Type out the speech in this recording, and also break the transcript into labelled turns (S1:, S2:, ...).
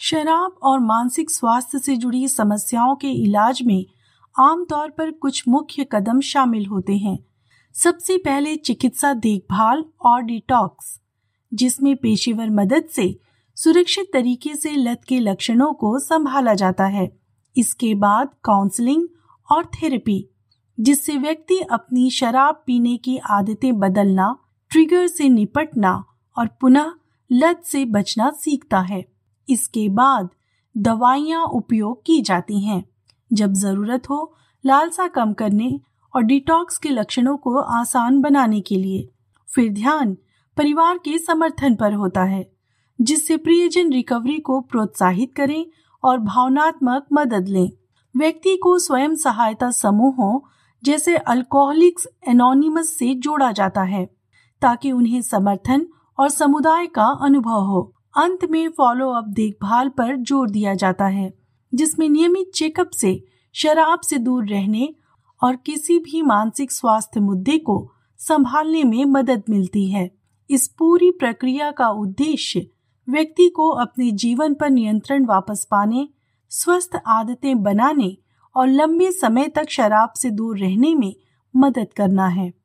S1: शराब और मानसिक स्वास्थ्य से जुड़ी समस्याओं के इलाज में आमतौर पर कुछ मुख्य कदम शामिल होते हैं। सबसे पहले चिकित्सा देखभाल और डिटॉक्स, जिसमें पेशेवर मदद से सुरक्षित तरीके से लत के लक्षणों को संभाला जाता है। इसके बाद काउंसलिंग और थेरेपी, जिससे व्यक्ति अपनी शराब पीने की आदतें बदलना, ट्रिगर से निपटना और पुनः लत से बचना सीखता है। इसके बाद दवाइयाँ उपयोग की जाती हैं, जब जरूरत हो लालसा कम करने और डिटॉक्स के लक्षणों को आसान बनाने के लिए। फिर ध्यान परिवार के समर्थन पर होता है, जिससे प्रियजन रिकवरी को प्रोत्साहित करें और भावनात्मक मदद लें। व्यक्ति को स्वयं सहायता समूहों जैसे अल्कोहलिक्स एनोनिमस से जोड़ा जाता है, ताकि उन्हें समर्थन और समुदाय का अनुभव हो। अंत में फॉलो अप देखभाल पर जोर दिया जाता है, जिसमें नियमित चेकअप से शराब से दूर रहने और किसी भी मानसिक स्वास्थ्य मुद्दे को संभालने में मदद मिलती है। इस पूरी प्रक्रिया का उद्देश्य व्यक्ति को अपने जीवन पर नियंत्रण वापस पाने, स्वस्थ आदतें बनाने और लंबे समय तक शराब से दूर रहने में मदद करना है।